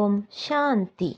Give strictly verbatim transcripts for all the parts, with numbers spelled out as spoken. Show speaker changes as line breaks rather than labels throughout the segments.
ඕම් ශාන්ති.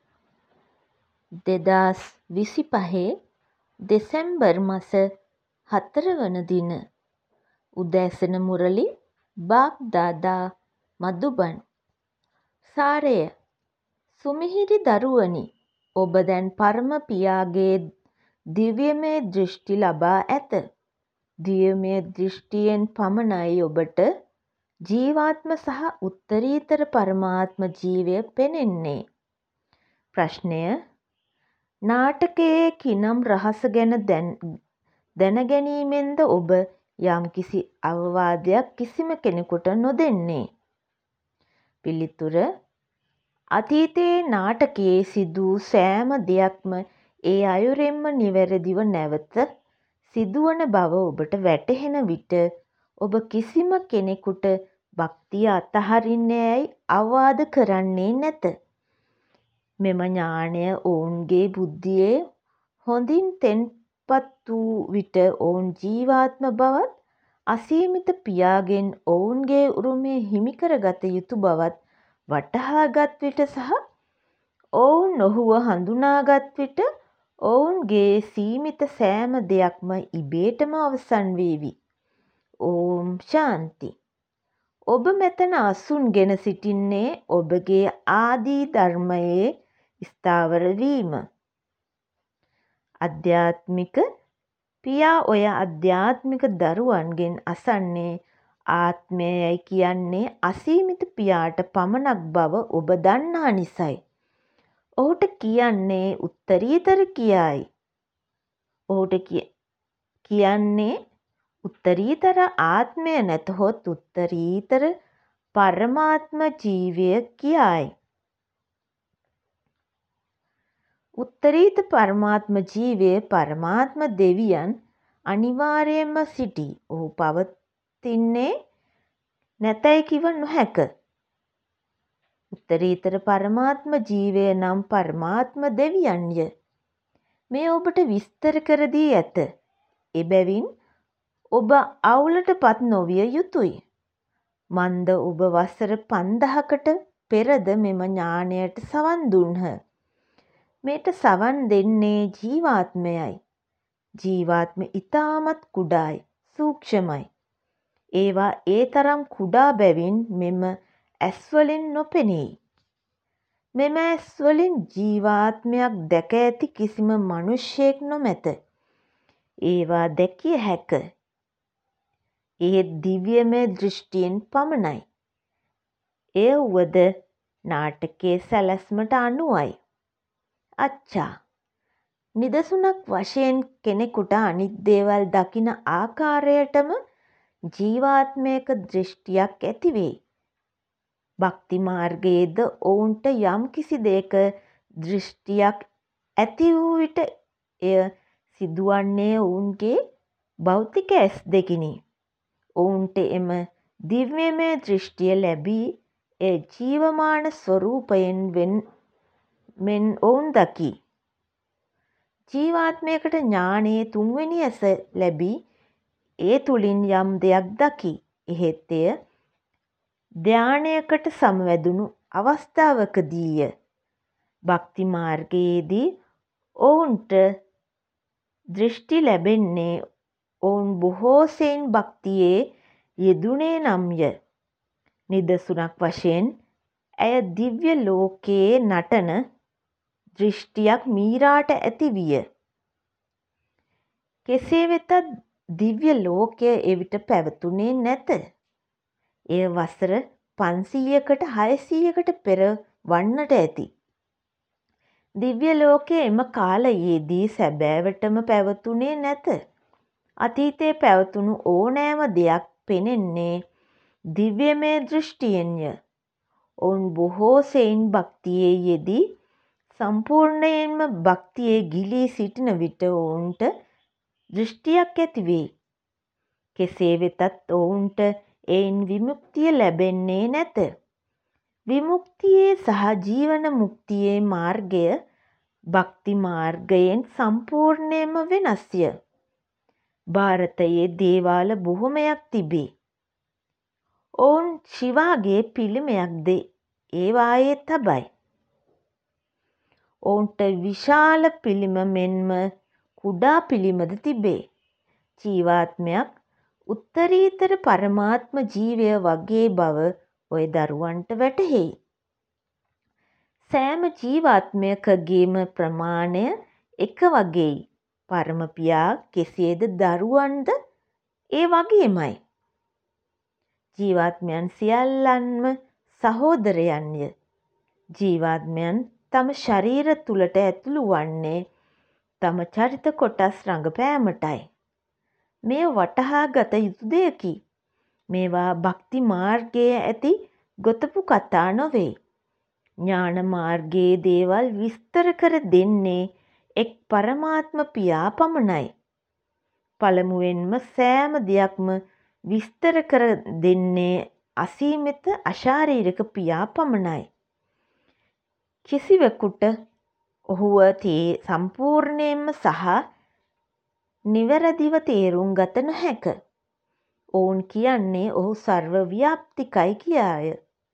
දෙදාස් විසිපහේ දෙසැම්බර් මස හතරවන දින උදෑසන මුරලි බාග්දාදා මදුබන්. සාරය. සුමිහිරි දරුවනි, ඔබ දැන් පරම පියාගේ දිව්‍යමය දෘෂ්ටි ලබා ඇත. දිව්‍යමය දෘෂ්ටියෙන් පමණයි ඔබට ජීවාත්ම සහ උත්තරීතර පරමාත්ම ජීවය පෙනෙන්නේ. ප්‍රශ්නය. නාටකයේ කිනම් රහස ගැන දැනගැනීමෙන්ද ඔබ යම්කිසි අවවාදයක් කිසිම කෙනෙකුට නොදෙන්නේ? පිළිතුර. අතීතයේ නාටකයේ සිදුවූ සෑම දෙයක්ම ඒ අයුරින්ම නිවැරදිව නැවත සිදුවන බව ඔබට වැටහෙන විට ඔබ කිසිම කෙනෙකුට භක්තිය අතහරින්න යැයි අවවාද කරන්නේ නැත. මෙම ඥානය ඔවුන්ගේ බුද්ධියේ හොඳින් තෙන්පත් වූ විට ඔවුන් ජීවාත්ම බවත් අසීමිත පියාගෙන් ඔවුන්ගේ උරුමය හිමිකරගත යුතු බවත් වටහාගත් විට සහ ඔවුන් ඔහුව හඳුනාගත් විට ඔවුන්ගේ සීමිත සෑම දෙයක්ම ඉබේටම අවසන් වේවි. ඕම් ශාන්ති. ඔබ මෙතන අසුන්ගෙන සිටින්නේ ඔබගේ ආදී ධර්මයේ ස්ථාවර වීම. අධ්‍යාත්මික පියා ඔය අධ්‍යාත්මික දරුවන්ගෙන් අසන්නේ ආත්මය යැයි කියන්නේ අසීමිත පියාට පමණක් බව ඔබ දන්නා නිසයි. ඔහුට කියන්නේ උත්තරීතර කියායි. ඔහුට කියන්නේ උත්තරීතර ආත්මය නැතහොත් උත්තරීතර පරමාත්ම ජීවය කියායි. උත්තරීතර පරමාත්ම ජීවය පරමාත්ම දෙවියන් අනිවාර්යයෙන්ම සිටී. ඔහු පවතින්නේ නැතැයි කිව නොහැක. උත්තරීතර පරමාත්ම ජීවය නම් පරමාත්ම දෙවියන්ය. මේ ඔබට විස්තර කර දී ඇත. එබැවින් ඔබ අවුලට පත් නොවිය යුතුයි. මන්ද ඔබ වසර පන්දහකට පෙරද මෙම ඥානයට සවන් දුන්හ. මෙයට සවන් දෙන්නේ ජීවාත්මයයි. ජීවාත්ම ඉතාමත් කුඩායි, සූක්ෂමයි. ඒවා ඒ තරම් කුඩා බැවින් මෙම ඇස්වලින් නොපෙනෙයි. මෙම ඇස්වලින් ජීවාත්මයක් දැක ඇති කිසිම මනුෂ්‍යයෙක් නොමැත. ඒවා දැකිය හැක. එහෙත් දිව්‍යමය දෘෂ්ටියෙන් පමණයි. එය වුවද නාටකයේ සැලැස්මට අනුවයි. අච්චා. නිදසුනක් වශයෙන් කෙනෙකුට අනිත් දේවල් දකින ආකාරයටම ජීවාත්මයක දෘෂ්ටියක් ඇතිවේ. භක්ති මාර්ගයේද ඔවුන්ට යම් කිසි දෙයක දෘෂ්ටියක් ඇති වූ විට එය සිදුවන්නේ ඔවුන්ගේ භෞතික ඇස් දෙකිනි. ඔවුන්ට එම දිව්‍යමය දෘෂ්ටිය ලැබී එය ජීවමාන ස්වරූපයෙන් මෙන් ඔවුන් දකී. ජීවාත්මයකට ඥානයේ තුන්වෙනි ඇස ලැබී ඒ තුළින් යම් දෙයක් දකී. එහෙත් එය ධ්‍යානයකට සමවැදුණු අවස්ථාවකදීය. භක්ති මාර්ගයේදී ඔවුන්ට දෘෂ්ටි ලැබෙන්නේ ඔවුන් බොහෝ සෙයින් භක්තියේ යෙදුනේ නම්ය. නිදසුනක් වශයෙන් ඇය දිව්‍ය ලෝකයේ නටන දෘෂ්ටියක් මීරාට ඇති විය. කෙසේ වෙතත් දිව්‍ය ලෝකය එවිට පැවතුනේ නැත. එය වසර පන්සීයකට හයසීයකට පෙර වන්නට ඇති. දිව්‍ය ලෝකය එම කාලයේදී සැබෑවටම පැවතුනේ නැත. අතීතයේ පැවතුණු ඕනෑම දෙයක් පෙනෙන්නේ දිව්‍යමය දෘෂ්ටියෙන්ය. ඔවුන් බොහෝ සෙයින් භක්තියේ යෙදී සම්පූර්ණයෙන්ම භක්තියේ ගිලී සිටින විට ඔවුන්ට දෘෂ්ටියක් ඇතිවේ. කෙසේ වෙතත් ඔවුන්ට එයින් විමුක්තිය ලැබෙන්නේ නැත. විමුක්තියේ සහ ජීවන මුක්තියේ මාර්ගය භක්ති මාර්ගයෙන් සම්පූර්ණයෙන්ම වෙනස්ය. ಭಾರತයේ දේවාල බොහොමයක් තිබේ. ඔවුන් ශිවාගේ පිළිමයක්ද ඒවායේ තබයි. ඔවුන්ට විශාල පිළිම මෙන්ම කුඩා පිළිමද තිබේ. ජීවාත්මයක් උත්තරීතර පරමාත්ම ජීවය වගේ බව ඔය දරුවන්ට වැටහෙයි. සෑම ජීවාත්මයකගේම ප්‍රමාණය එක වගේයි. පරම පියා කෙසේද දරුවන්ද ඒ වගේමයි. ජීවාත්මයන් සියල්ලන්ම සහෝදරයන්ය. ජීවාත්මයන් තම ශරීර තුළට ඇතුළු වන්නේ තම චරිත කොටස් රඟපෑමටයි. මෙය වටහා ගත යුතු දෙයකි. මේවා භක්ති මාර්ගයේ ඇති ගොතපු කතා නොවේ. ඥාන මාර්ගයේ දේවල් විස්තර කර දෙන්නේ එක් පරමාත්ම පියා පමණයි. පළමුවෙන්ම සෑම දෙයක්ම විස්තර කර දෙන්නේ අසීමිත අශාරීරික පියා පමණයි. කිසිවෙකුට ඔහුව තේ සම්පූර්ණයෙන්ම සහ නිවැරදිව තේරුම් ගත නොහැක. ඔවුන් කියන්නේ ඔහු සර්ව ව්‍යාප්තිකයි කියාය.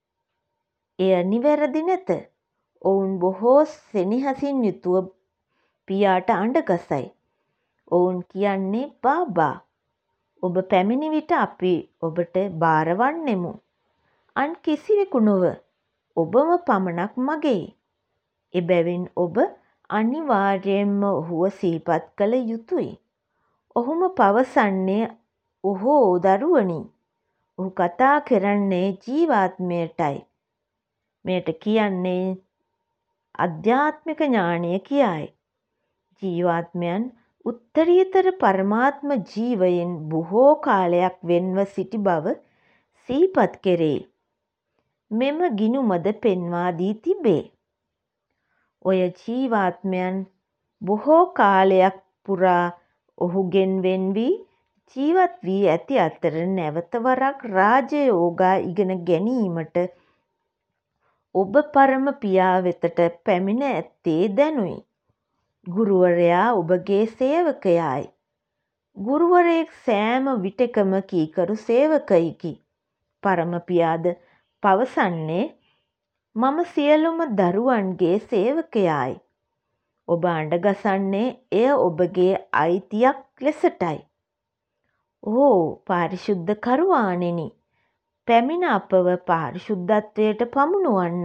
එය නිවැරදි නැත. ඔවුන් බොහෝ සෙනෙහසින් යුතුව පියාට අඬගසයි. ඔවුන් කියන්නේ බාබා, ඔබ පැමිණි විට අපි ඔබට භාරවන්නෙමු. අන් කිසිවෙකු නොව, ඔබම පමණක් මගේ. එබැවින් ඔබ අනිවාර්යයෙන්ම ඔහුව සිහිපත් කළ යුතුයි. ඔහුම පවසන්නේ ඔහෝ දරුවනි. ඔහු කතා කරන්නේ ජීවාත්මයටයි. මෙයට කියන්නේ අධ්‍යාත්මික ඥානය කියයි. ජීවාත්මයන් උත්තරීතර පරමාත්ම ජීවයෙන් බොහෝ කාලයක් වෙන්ව සිටි බව සිහිපත් කෙරේ. මෙම ගිණුමද පෙන්වා දී තිබේ. ඔය ජීවාත්මයන් බොහෝ කාලයක් පුරා ඔහුගෙන් වෙන් වී ජීවත් වී ඇති අතර නැවත වරක් රාජයෝගා ඉගෙන ගැනීමට ඔබ පරම පියා වෙතට පැමිණ ඇත්තේ දැනුයි. ගුරුවරයා ඔබගේ සේවකයායි. ගුරුවරයෙක් සෑම විටෙකම කීකරු සේවකයෙකි. පරම පියාද පවසන්නේ මම සියලුම දරුවන්ගේ සේවකයායි. ඔබ අඬගසන්නේ එය ඔබගේ අයිතියක් ලෙසටයි. ඕ පාරිශුද්ධ කරුවාණෙනි, පැමිණ අපව පාරිශුද්ධත්වයට පමුණුවන්න.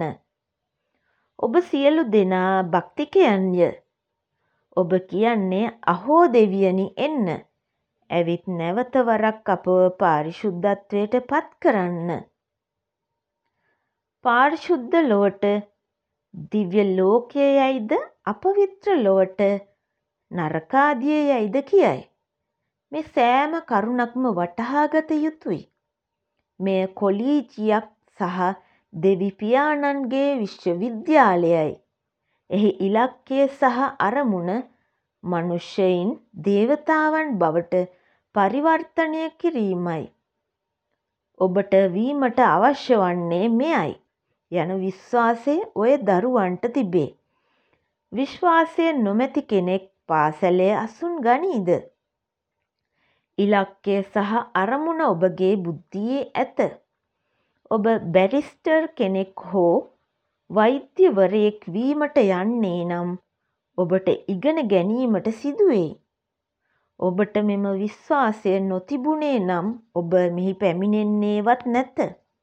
ඔබ සියලු දෙනා භක්තිකයන්ය. ඔබ කියන්නේ අහෝ දෙවියනි එන්න. ඇවිත් නැවත වරක් අපව පාරිශුද්ධත්වයට පත් කරන්න. පාරිශුද්ධ ලොවට දිව්‍ය ලෝකය යයිද අපවිත්‍ර ලොවට නරකාදිය යයිද කියයි. මේ සෑම කරුණක්ම වටහාගත යුතුයි. මෙය කොලීජියක් සහ දෙවි පියාණන්ගේ විශ්වවිද්‍යාලයයි. එහි ඉලක්කය සහ අරමුණ මනුෂ්‍යයින් දේවතාවන් බවට පරිවර්තනය කිරීමයි. ඔබට වීමට අවශ්‍ය වන්නේ මෙයයි යන විශ්වාසය ඔය දරුවන්ට තිබේ. විශ්වාසය නොමැති කෙනෙක් පාසලේ අසුන් ගනීද? ඉලක්කය සහ අරමුණ ඔබගේ බුද්ධියේ ඇත. ඔබ බැරිස්ටර් කෙනෙක් හෝ වෛද්‍යවරයෙක් වීමට යන්නේ නම් ඔබට ඉගෙන ගැනීමට සිදුවෙයි. ඔබට මෙම විශ්වාසය නොතිබුණේ නම් ඔබ මෙහි පැමිණෙන්නේවත් නැත.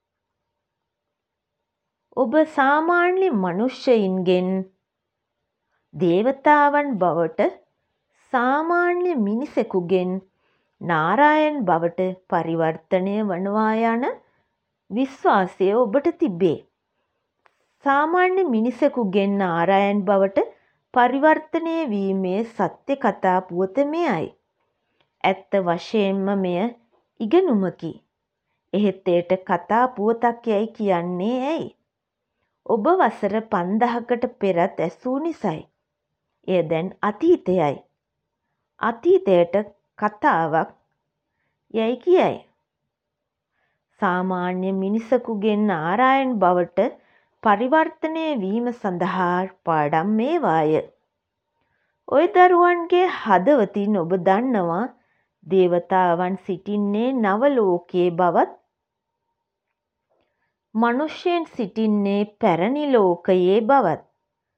ඔබ සාමාන්‍ය මනුෂ්‍යයින්ගෙන් දේවතාවන් බවට, සාමාන්‍ය මිනිසෙකුගෙන් නාරායන් බවට පරිවර්තනය වනවා යන විශ්වාසය ඔබට තිබේ. සාමාන්‍ය මිනිසෙකුගෙන් නාරායන් බවට පරිවර්තනය වීමේ සත්‍ය කතා පුවත මෙයයි. ඇත්ත වශයෙන්ම මෙය ඉගෙනුමකි. එහෙත් එයට කතා පුවතක් යැයි කියන්නේ ඇයි? ඔබ වසර පන්දහකට පෙරත් ඇසූ නිසයි. එය දැන් අතීතයයි. අතීතයට කතාවක් යැයි කියයි. සාමාන්‍ය මිනිසකුගෙන් නාරායන් බවට පරිවර්තනය වීම සඳහා පාඩම් මේවාය. ඔය දරුවන්ගේ හදවතින් ඔබ දන්නවා දේවතාවන් සිටින්නේ නව ලෝකයේ බවත්, මනුෂ්‍යයන් සිටින්නේ පැරණි ලෝකයේ බවත්.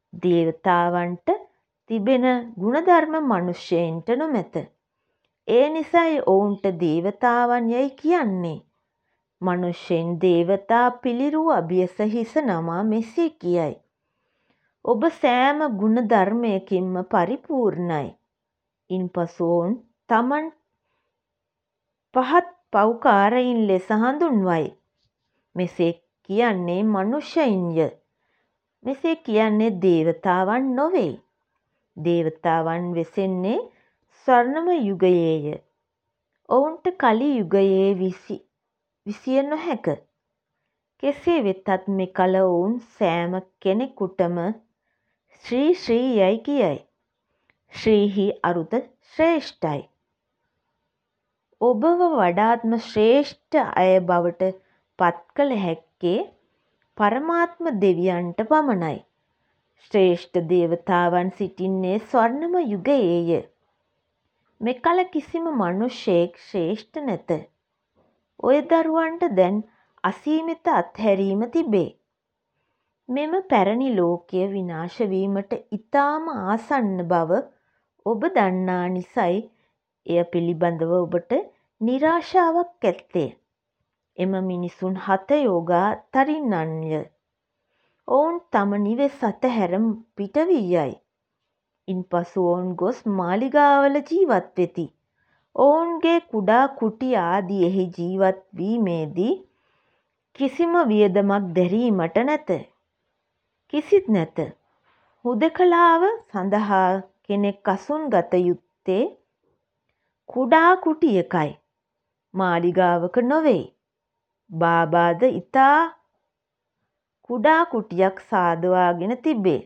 දේවතාවන්ට තිබෙන ගුණධර්ම මනුෂ්‍යයන්ට නොමැත. ඒ නිසයි ඔවුන්ට දේවතාවන් යැයි කියන්නේ. මනුෂ්‍යයන් දේවතා පිළිරූ අභියස හිස නමා මෙසේ කියයි. ඔබ සෑම ගුණධර්මයකින්ම පරිපූර්ණයි. ඉන්පසු ඔවුන් තමන් පහත් පව්කාරයින් ලෙස හඳුන්වයි. මෙසේ කියන්නේ මනුෂ්‍යයින්ය. මෙසේ කියන්නේ දේවතාවන් නොවේ. දේවතාවන් වෙසෙන්නේ ස්වර්ණම යුගයේය. ඔවුන්ට කලි යුගයේ විසි විසිය නොහැක. කෙසේ වෙතත් මෙකල ඔවුන් සෑම කෙනෙකුටම ශ්‍රී ශ්‍රී යැයි කියයි. ශ්‍රීහි අරුත ශ්‍රේෂ්ඨයි. ඔබව වඩාත්ම ශ්‍රේෂ්ඨ අය බවට පත් කළ හැක්කේ පරමාත්ම දෙවියන්ට පමණයි. ශ්‍රේෂ්ඨ දේවතාවන් සිටින්නේ ස්වර්ණම යුගයේය. මෙකල කිසිම මනුෂ්‍යයෙක් ශ්‍රේෂ්ඨ නැත. ඔය දරුවන්ට දැන් අසීමිත අත්හැරීම තිබේ. මෙම පැරණි ලෝකය විනාශ වීමට ඉතාම ආසන්න බව ඔබ දන්නා නිසයි එය පිළිබඳව ඔබට නිරාශාවක් ඇත්තේ. එම මිනිසුන් හතයෝගා තරින්නන්ය. ඔවුන් තම නිවෙස් අතහැර පිට වී යයි. ඉන්පසු ඔවුන් ගොස් මාලිගාවල ජීවත් වෙති. ඔවුන්ගේ කුඩා කුටි ආදියෙහි ජීවත් වීමේදී කිසිම වියදමක් දැරීමට නැත. කිසිත් නැත. හුදෙකලාව සඳහා කෙනෙක් අසුන් ගත යුත්තේ කුඩා කුටියකයි. මාලිගාවක නොවේ. බාබාද ඉතා කුඩා කුටියක් සාදවාගෙන තිබේ.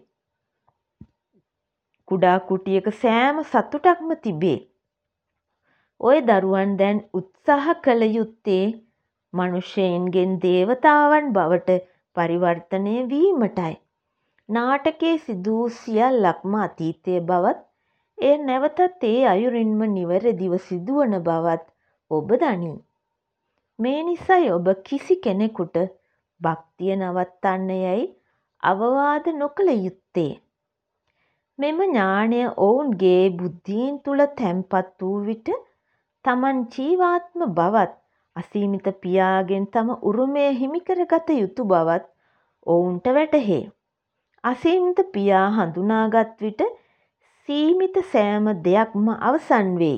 කුඩා කුටියක සෑම සතුටක්ම තිබේ. ඔය දරුවන් දැන් උත්සාහ කළ යුත්තේ මනුෂ්‍යයන්ගෙන් දේවතාවන් බවට පරිවර්තනය වීමටයි. නාටකයේ සිදු වූ සියල්ලක්ම අතීතය බවත් එය නැවතත් ඒ අයුරින්ම නිවැරදිව සිදුවන බවත් ඔබ දනී. මේ නිසයි ඔබ කිසි කෙනෙකුට භක්තිය නවත්තන්න යැයි අවවාද නොකළ යුත්තේ. මෙම ඥානය ඔවුන්ගේ බුද්ධීන් තුළ තැන්පත් වූ විට තමන් ජීවාත්ම බවත් අසීමිත පියාගෙන් තම උරුමය හිමිකරගත යුතු බවත් ඔවුන්ට වැටහේ. අසීමිත පියා හඳුනාගත් විට සීමිත සෑම දෙයක්ම අවසන් වෙයි.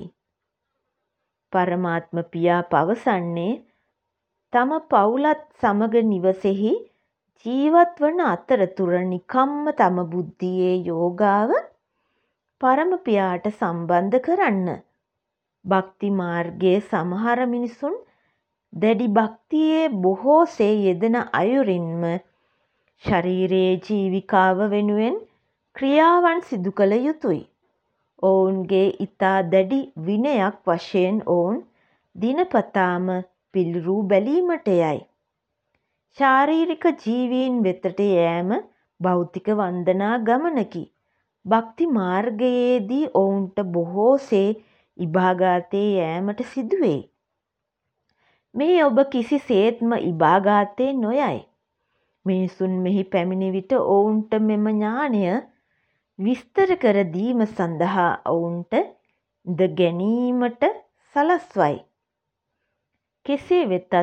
පරමාත්ම පියා පවසන්නේ තම පවුලත් සමග නිවසෙහි ජීවත් වන අතරතුර නිකම්ම තම බුද්ධියේ යෝගාව පරම පියාට සම්බන්ධ කරන්න. භක්ති මාර්ගයේ සමහර මිනිසුන් දැඩි භක්තියේ බොහෝසේ යෙදෙන අයුරින්ම ශරීරයේ ජීවිකාව වෙනුවෙන් ක්‍රියාවන් සිදු කළ යුතුය. ඔවුන්ගේ ඊතා දැඩි විනයක් වශයෙන් ඔවුන් දිනපතාම පිළිරූ බැලීමට යයි. ශාරීරික ජීවීන් වෙතට යෑම භෞතික වන්දනා ගමනකි. භක්ති මාර්ගයේදී ඔවුන්ට බොහෝසේ ඉබාගාතේ යෑමට සිදුවේ. මේ ඔබ කිසිසේත්ම ඉබාගාතේ නොයයි. මිනිසුන් මෙහි පැමිණි විට ඔවුන්ට මෙම ඥානය විස්තර කර දීම සඳහා ඔවුන්ට ඉඳ ගැනීමට සලස්වයි. කෙසේ වෙතත්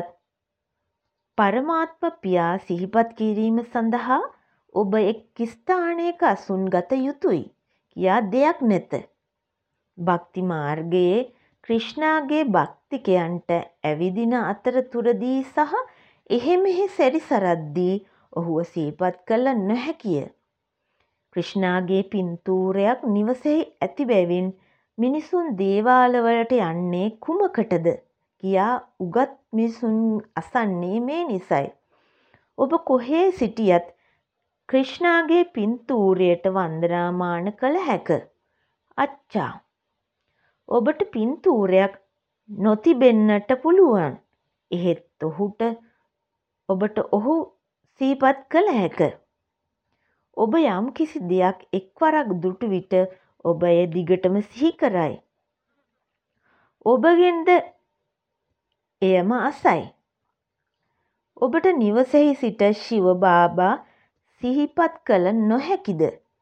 පරමාත්ම පියා සිහිපත් කිරීම සඳහා ඔබ එක් ස්ථානයක අසුන් ගත යුතුය කියා දෙයක් නැත. භක්ති මාර්ගයේ ක්‍රිෂ්ණාගේ භක්තිකයන්ට ඇවිදින අතරතුරදී සහ එහෙ මෙහෙ සැරිසරද්දී ඔහුව සිහිපත් කළ නොහැකිය. ක්‍රිෂ්ණාගේ පින්තූරයක් නිවසෙහි ඇති බැවින් මිනිසුන් දේවාලවලට යන්නේ කුමකටද කියා උගත් මිනිසුන් අසන්නේ මේ නිසයි. ඔබ කොහේ සිටියත් ක්‍රිෂ්ණාගේ පින්තූරයට වන්දනාමාන කළ හැක. අච්චා. ඔබට පින්තූරයක් නොතිබෙන්නට පුළුවන්. එහෙත් ඔහුට ඔබට ඔහු සිහිපත් කළ හැක. ඔබ යම් කිසි දෙයක් එක්වරක් දුටු විට ඔබ එය දිගටම සිහි කරයි. ඔබගෙන්ද එයම අසයි. ඔබට නිවසෙහි සිට ශිව බාබා සිහිපත් කළ නොහැකිද?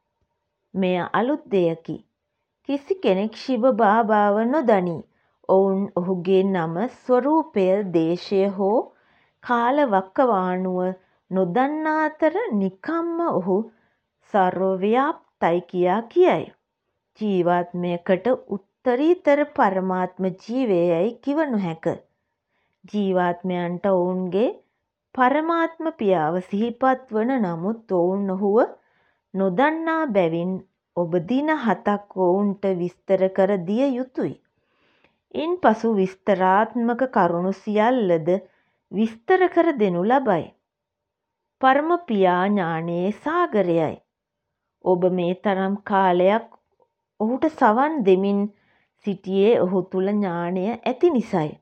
මෙය අලුත් දෙයකි. කිසි කෙනෙක් ශිව බාබාව නොදනී. ඔවුන් ඔහුගේ නම, ස්වරූපය, දේශය හෝ කාලවකවානුව නොදන්නා අතර නිකම්ම ඔහු සර්වව්‍යාප්තයි කියා කියයි. ජීවාත්මයකට උත්තරීතර පරමාත්ම ජීවයයි කිව නොහැක. ජීවාත්මයන්ට ඔවුන්ගේ පරමාත්ම පියාව සිහිපත් වන නමුත් ඔවුන් ඔහුව නොදන්නා බැවින් ඔබ දින හතක් ඔවුන්ට විස්තර කර දිය යුතුයි. ඉන්පසු විස්තරාත්මක කරුණු සියල්ලද විස්තර කර දෙනු ලබයි. පරම පියා ඥානයේ සාගරයයි. ඔබ මේ තරම් කාලයක් ඔහුට සවන් දෙමින් සිටියේ ඔහු තුල ඥානය ඇති නිසයි.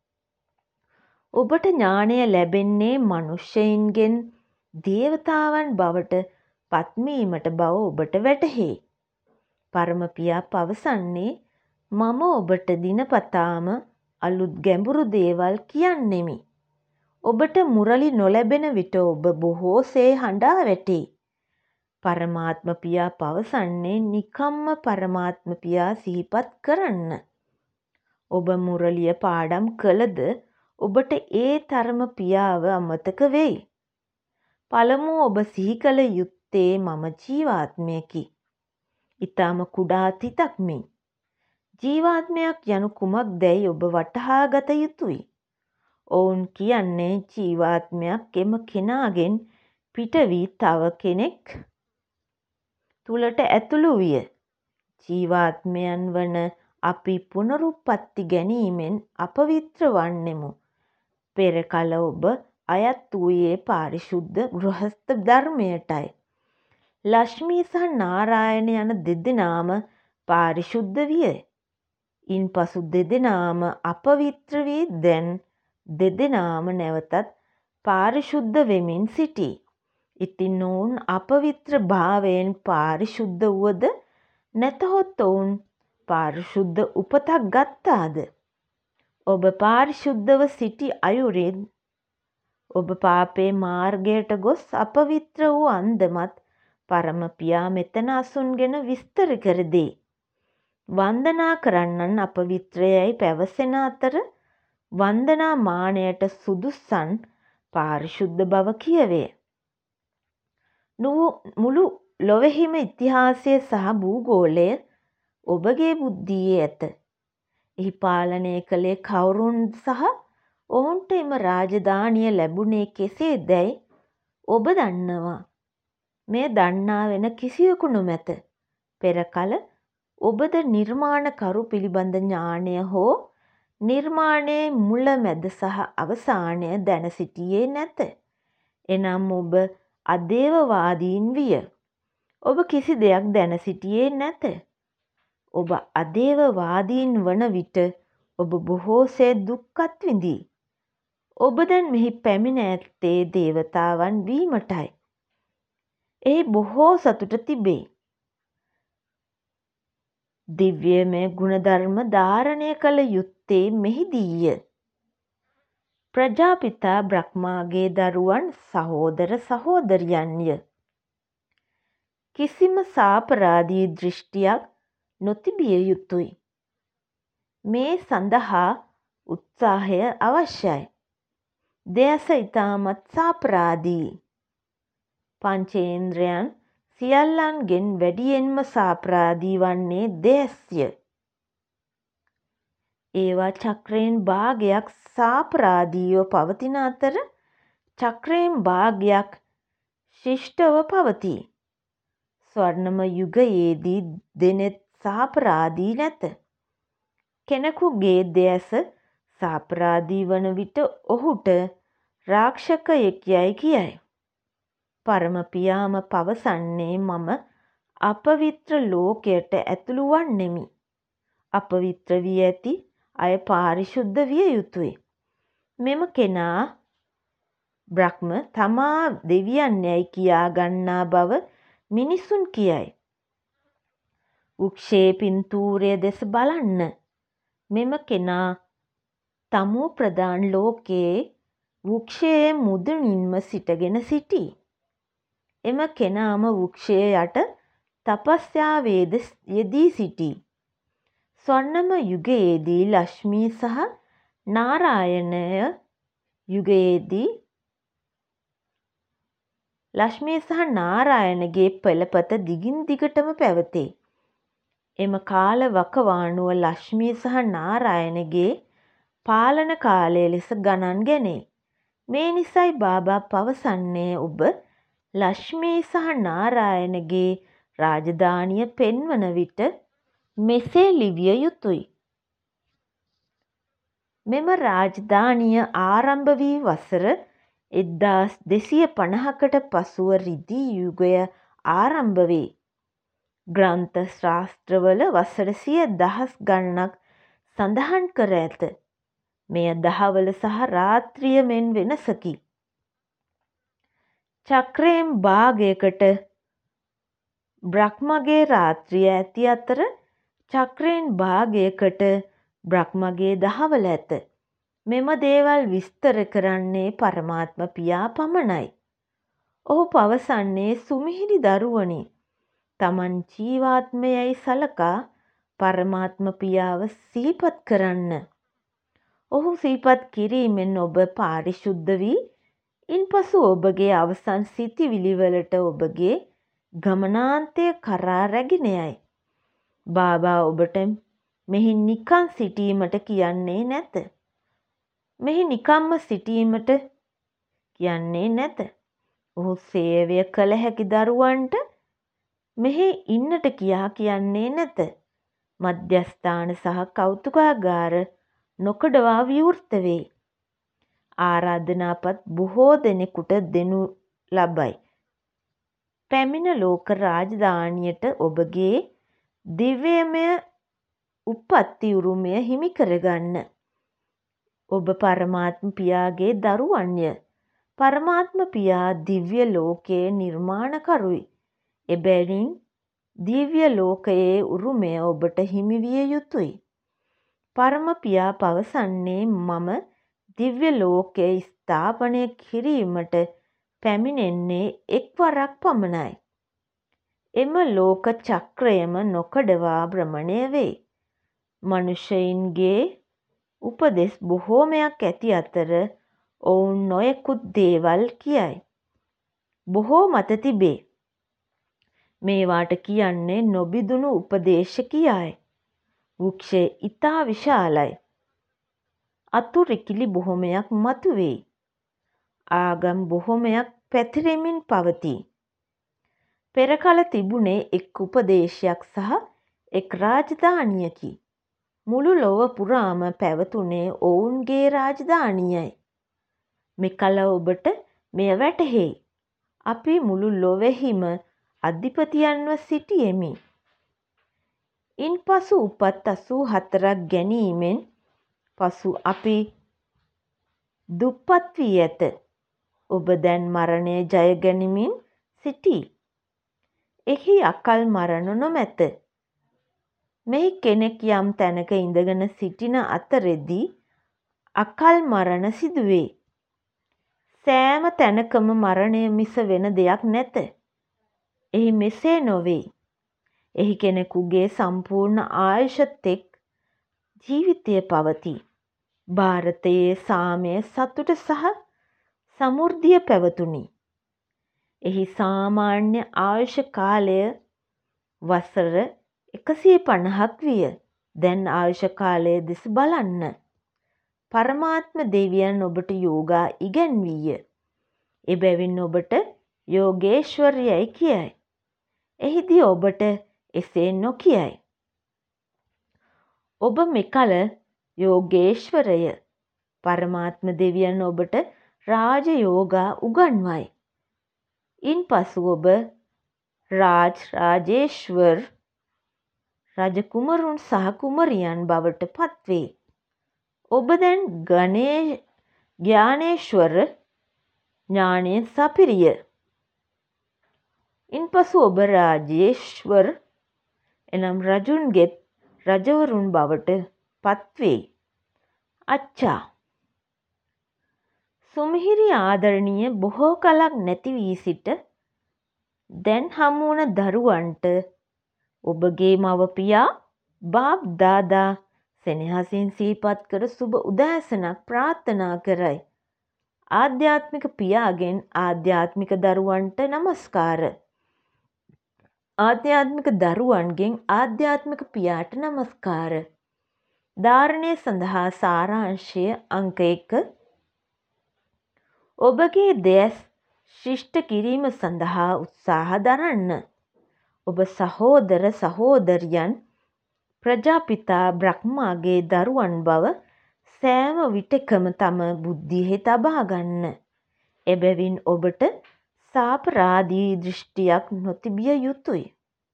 ඔබට ඥානය ලැබෙන්නේ මනුෂ්‍යයින්ගෙන් දේවතාවන් බවට පත්වීමට බව ඔබට වැටහේ. පරම පියා පවසන්නේ මම ඔබට දිනපතාම අලුත් ගැඹුරු දේවල් කියන්නෙමි. ඔබට මුරලි නොලැබෙන විට ඔබ බොහෝසේ හඬා වැටේ. පරමාත්ම පියා පවසන්නේ නිකම්ම පරමාත්ම පියා සිහිපත් කරන්න. ඔබ මුරලිය පාඩම් කළද ඔබට ඒ තරම පියාව අමතක වෙයි. පළමුව ඔබ සිහි කළ යුත්තේ මම ජීවාත්මයකි. ඊටම කුඩා තිතක් මෙන්. ජීවාත්මයක් යනු කුමක්දැයි ඔබ වටහා ගත යුතුයි. ඔවුන් කියන්නේ ජීවාත්මයක් එම කෙනාගෙන් පිට වී තව කෙනෙක් තුලට ඇතුළු විය. ජීවාත්මයන් වන අපි පුනරුත්පත්ති ගැනීමෙන් අපවිත්‍ර වන්නෙමු. පෙර කල ඔබ අයත් වූයේ පාරිශුද්ධ ගෘහස්ත ධර්මයටයි. ලක්ෂ්මී සහ නාරායන යන දෙදෙනාම පාරිශුද්ධ විය. ඉන්පසු දෙදෙනාම අපවිත්‍ර වී දැන් දෙදෙනාම නැවතත් පාරිශුද්ධ වෙමින් සිටී. ඉතින් ඔවුන් අපවිත්‍ර භාවයෙන් පාරිශුද්ධ වුවද නැතහොත් ඔවුන් පාරිශුද්ධ උපතක් ගත්තාද? ඔබ පාරිශුද්ධව සිටි අයුරින් ඔබ පාපේ මාර්ගයට ගොස් අපවිත්‍ර වූ අන්දමත් පරම පියා මෙතන අසුන්ගෙන විස්තර කර දෙයි. වන්දනා කරන්නන් අපවිත්‍රයයි පැවසෙන අතර වන්දනා මානයට සුදුස්සන් පාරිශුද්ධ බව කියවේ. මුළු ලොවෙහිම ඉතිහාසය සහ භූගෝලය ඔබගේ බුද්ධියේ ඇත. එහි පාලනය කළේ කවුරුන් සහ ඔවුන්ට එම රාජධානිය ලැබුණේ කෙසේදැයි ඔබ දන්නවා. මෙය දන්නා වෙන කිසිවෙකු නොමැත. පෙර කල ඔබද නිර්මාණකරු පිළිබඳ ඥානය හෝ නිර්මාණයේ මුල මැද සහ අවසානය දැන සිටියේ නැත. එනම් ඔබ අදේවවාදීන් විය. ඔබ කිසි දෙයක් දැන සිටියේ නැත. ඔබ අදේවවාදීන් වන විට ඔබ බොහෝසේ දුක්ඛත් විඳී. ඔබ දැන් මෙහි පැමිණ ඇත්තේ දේවතාවන් වීමටයි. එහි බොහෝ සතුට තිබේ. දිව්‍යමය ගුණධර්ම ධාරණය කළ යුත්තේ මෙහිදීය. ප්‍රජාපිතා බ්‍රහ්මාගේ දරුවන් සහෝදර සහෝදරියන්ය. කිසිම සාපරාධී දෘෂ්ටියක් නොතිබිය යුතුය. මේ සඳහා උත්සාහය අවශ්‍යයි. දෙයස ඊටමත් සාපරාධී. පංචේන්ද්‍රයන් සියල්ලන්ගෙන් වැඩියෙන්ම සාපරාධී වන්නේ දෙයස්ය. ඒවා චක්‍රයෙන් භාගයක් සාපරාධීව පවතින අතර චක්‍රයෙන් භාගයක් ශිෂ්ටව පවතී. ස්වර්ණම යුගයේදී දෙනෙත් සාපරාධී නැත. කෙනෙකුගේ දෙයස සාපරාධී වන විට ඔහුට රාක්ෂකයෙක් යයි කියයි. පරම පියාම පවසන්නේ මම අපවිත්‍ර ලෝකයට ඇතුළු වන්නෙමි. අපවිත්‍ර වී ඇති අය පාරිශුද්ධ විය යුතුය. මෙම කෙනා බ්‍රහ්ම තමා දෙවියන් යයි කියා ගන්නා බව මිනිසුන් කියයි. වෘක්ෂයේ පින්තූරය දෙස බලන්න. මෙම කෙනා තමෝ ප්‍රධාන ලෝකයේ වෘක්ෂයේ මුදුනින්ම සිටගෙන සිටී. එම කෙනාම වෘක්ෂය යට තපස්යාවේද යෙදී සිටී. ස්වර්ණම යුගයේදී ලක්ෂ්මී සහ නාරායණය යුගයේදී ලක්ෂ්මී සහ නාරායණගේ පෙළපත දිගින් දිගටම පැවතේ. එම කාල වකවානුව ලක්ෂ්මී සහ නාරායණගේ පාලන කාලය ලෙස ගණන් ගැනේ. මේ නිසයි බාබා පවසන්නේ ඔබ ලක්ෂ්මී සහ නාරායණගේ රාජධානිය පෙන්වන විට මෙසේ ලිවිය යුතුයි. මෙම රාජධානිය ආරම්භ වී වසර එක්දාස් දෙසිය පනහකට පසුව රිදී යුගය ආරම්භ වේ. ග්‍රන්ථ ශාස්ත්‍රවල වසර සිය දහස් ගණනක් සඳහන් කර ඇත. මෙය දහවල සහ රාත්‍රිය මෙන් වෙනසකි. චක්‍රයෙන් භාගයකට බ්‍රහ්මගේ රාත්‍රිය ඇති අතර චක්‍රයෙන් භාගයකට බ්‍රහ්මගේ දහවල ඇත. මෙම දේවල් විස්තර කරන්නේ පරමාත්ම පියා පමණයි. ඔහු පවසන්නේ සුමිහිරි දරුවනි, තමන් ජීවාත්මයයි සලකා පරමාත්ම පියාව සිහිපත් කරන්න. ඔහු සිහිපත් කිරීමෙන් ඔබ පාරිශුද්ධ වී ඉන්පසු ඔබගේ අවසන් සිතිවිලිවලට ඔබගේ ගමනාන්තය කරා රැගෙන යයි. බාබා ඔබට මෙහි නිකන් සිටීමට කියන්නේ නැත. මෙහි නිකම්ම සිටීමට කියන්නේ නැත. ඔහු සේවය කළ හැකි දරුවන්ට මෙහි ඉන්නට කියා කියන්නේ නැත. මධ්‍යස්ථාන සහ කෞතුකාගාර නොකඩවා විවෘත වේ. ආරාධනාපත් බොහෝ දෙනෙකුට දෙනු ලබයි. පැමිණ ලෝක රාජධානියට ඔබගේ දිව්‍යමය උප්පත්ති උරුමය හිමි කරගන්න. ඔබ පරමාත්ම පියාගේ දරුවන්ය. පරමාත්ම පියා දිව්‍ය ලෝකයේ නිර්මාණකරුයි. එබැවින් දිව්‍ය ලෝකයේ උරුමය ඔබට හිමි විය යුතුයි. පරම පියා පවසන්නේ මම දිව්‍ය ලෝකයේ ස්ථාපනය කිරීමට පැමිණෙන්නේ එක්වරක් පමණයි. එම ලෝක චක්‍රයම නොකඩවා භ්‍රමණය වේ. මනුෂ්‍යයින්ගේ උපදෙස් බොහෝමයක් ඇති අතර ඔවුන් නොයෙකුත් දේවල් කියයි. බොහෝ මත තිබේ. මේවාට කියන්නේ නොබිදුණු උපදේශ කියායි. වෘක්ෂය ඉතා විශාලයි. අතු රිකිලි බොහොමයක් මතුවේ. ආගම් බොහොමයක් පැතිරෙමින් පවතී. පෙර කල තිබුණේ එක් උපදේශයක් සහ එක් රාජධානියකි. මුළු ලොව පුරාම පැවතුනේ ඔවුන්ගේ රාජධානියයි. මෙකල ඔබට මෙය වැටහෙයි. අපි මුළු ලොවෙහිම අධිපතියන්ව සිටියෙමි. ඉන්පසු උපත් අසූ හතරක් ගැනීමෙන් පසු අපි දුප්පත් වී ඇත. ඔබ දැන් මරණය ජය ගනිමින් සිටී. එහි අකල් මරණ නොමැත. මෙහි කෙනෙක් යම් තැනක ඉඳගෙන සිටින අතරෙදී අකල් මරණ සිදුවේ. සෑම තැනකම මරණය මිස වෙන දෙයක් නැත. එහි මෙසේ නොවේ. එහි කෙනෙකුගේ සම්පූර්ණ ආයුෂ තෙක් ජීවිතය පවතී. භාරතයේ සාමය සතුට සහ සමෘද්ධිය පැවතුණි. එහි සාමාන්‍ය ආයුෂ කාලය වසර එකසිය පනහක් විය. දැන් ආයුෂ කාලය දෙස බලන්න. පරමාත්ම දෙවියන් ඔබට යෝගා ඉගැන්වීය. එබැවින් ඔබට යෝගේශ්වරයයි කියයි. එහිදී ඔබට එසේ නොකියයි. ඔබ මෙකල යෝගේශ්වරය. පරමාත්ම දෙවියන් ඔබට රාජ යෝගා උගන්වයි. ඉන්පසු ඔබ රාජ් රාජේශ්වර් රජකුමරුන් සහ කුමරියන් බවට පත්වේ. ඔබ දැන් ගණේ ඥානේශ්වර ඥානයෙන් සපිරිය. ඉන්පසු ඔබ රාජේශ්වර් එනම් රජුන්ගෙත් රජවරුන් බවට පත්වේ. අච්චා. සුමිහිරි ආදරණීය බොහෝ කලක් නැති වී සිට දැන් හමුවන දරුවන්ට ඔබගේ මව පියා බාප් දාදා සෙනෙහසින් සිහිපත් කර සුබ උදෑසනක් ප්‍රාර්ථනා කරයි. ආධ්‍යාත්මික පියාගෙන් ආධ්‍යාත්මික දරුවන්ට නමස්කාර. ආධ්‍යාත්මික දරුවන්ගෙන් ආධ්‍යාත්මික පියාට නමස්කාර. ධාරණය සඳහා සාරාංශය අංක එක. ඔබගේ දෙයස් ශිෂ්ට කිරීම සඳහා උත්සාහ දරන්න. ඔබ සහෝදර සහෝදරියන් ප්‍රජාපිතා බ්‍රහ්මාගේ දරුවන් බව සෑම විටකම තම බුද්ධියෙහි තබා ගන්න. එබැවින් ඔබට සාපරාධී දෘෂ්ටියක් නොතිබිය යුතුය.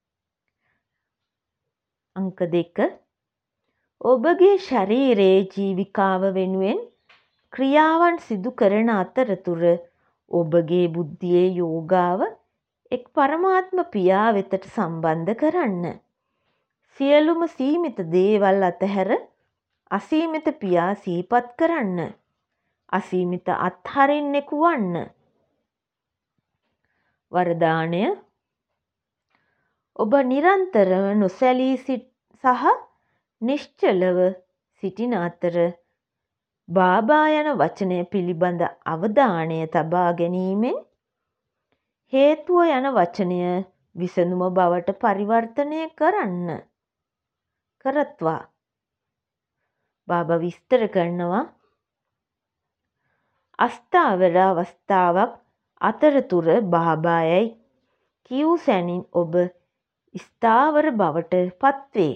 අංක දෙක. ඔබගේ ශරීරයේ ජීවිකාව වෙනුවෙන් ක්‍රියාවන් සිදු කරන අතරතුර ඔබගේ බුද්ධියේ යෝගාව එක් පරමාත්ම පියා වෙතට සම්බන්ධ කරන්න. සියලුම සීමිත දේවල් අතහැර අසීමිත පියා සිහිපත් කරන්න. අසීමිත අත්හරින්නෙකු වන්න. වරදානය. ඔබ නිරන්තරව නොසැලී සහ නිශ්චලව සිටින අතර බාබා යන වචනය පිළිබඳ අවධානය තබා ගැනීමෙන් හේතුව යන වචනය විසඳුම බවට පරිවර්තනය කරන්න. කරත්වා. බාබා විස්තර කරනවා අස්ථාවර අවස්ථාවක් අතරතුර බාබායයි කියූ සැනින් ඔබ ස්ථාවර බවට පත්වේ.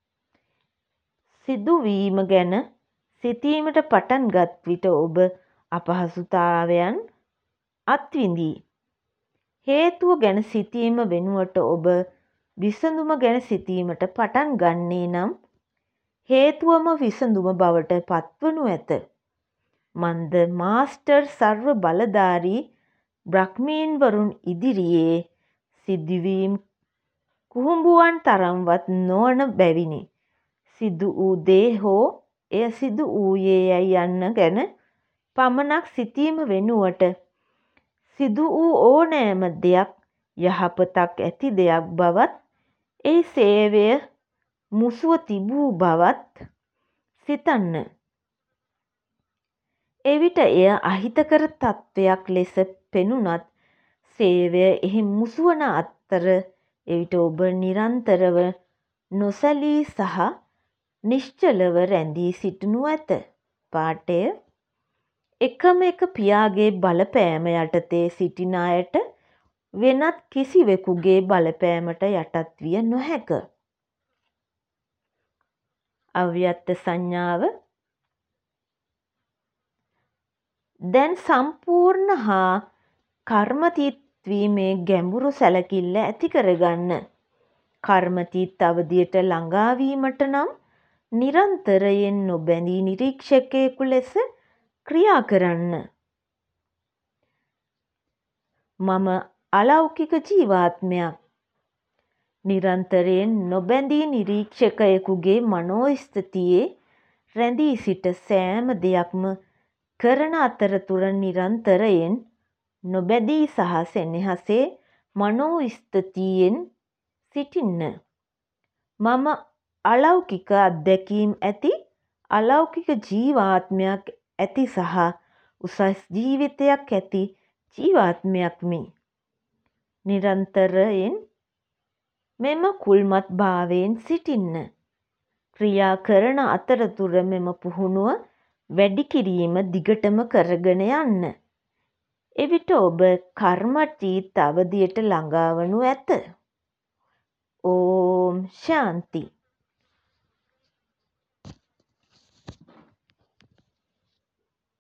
සිදුවීම ගැන සිතීමට පටන් ගත් විට ඔබ අපහසුතාවයන් අත්විඳී. හේතුව ගැන සිතීම වෙනුවට ඔබ විසඳුම ගැන සිතීමට පටන් ගන්නේ නම් හේතුවම විසඳුම බවට පත්වනු ඇත. මන්ද මාස්ටර් සර්ව බලධාරී බ්‍රහ්මීන්වරුන් ඉදිරියේ සිදුවීම් කුහුඹුවන් තරම්වත් නොවන බැවිනි. සිදු වූ දේ හෝ එය සිදු වූයේ යැයි යන්න ගැන පමණක් සිතීම වෙනුවට සිදු වූ ඕනෑම දෙයක් යහපතක් ඇති දෙයක් බවත් ඒ සේවය මුසුව තිබූ බවත් සිතන්න. එවිට එය අහිතකර තත්ත්වයක් ලෙස පෙනුනත් සේවය එහි මුසුවන අතර එවිට ඔබ නිරන්තරව නොසැලී සහ නිශ්චලව රැඳී සිටිනු ඇත. පාඨය. එකම එක පියාගේ බලපෑම යටතේ සිටින අයට වෙනත් කිසිවෙකුගේ බලපෑමට යටත් විය නොහැක. අව්‍යක්ත සංඥාව. දැන් සම්පූර්ණ හා කර්මතීත වීමේ ගැඹුරු සැලකිල්ල ඇති කරගන්න. කර්මතීත අවධියට ළඟා වීමට නම් නිරන්තරයෙන් නොබැඳී නිරීක්ෂකයෙකු ලෙස ක්‍රියා කරන්න. මම අලෞකික ජීවාත්මයක්. නිරන්තරයෙන් නොබැඳී නිරීක්ෂකයෙකුගේ මනෝස්ථිතියේ රැඳී සිට සෑම දෙයක්ම කරන අතරතුර නිරන්තරයෙන් නොබැඳී සහ සෙනෙහසේ මනෝස්ථිතියෙන් සිටින්න. මම අලෞකික අත්දැකීම් ඇති අලෞකික ජීවාත්මයක් ඇති සහ උසස් ජීවිතයක් ඇති ජීවාත්මයක්මි. නිරන්තරයෙන් මෙම කුල්මත් භාවයෙන් සිටින්න. ක්‍රියා කරන අතරතුර මෙම පුහුණුව වැඩි කිරීම දිගටම කරගෙන යන්න. එවිට ඔබ කර්මතීත අවධියට ළඟා වනු ඇත. ඕම් ශාන්ති.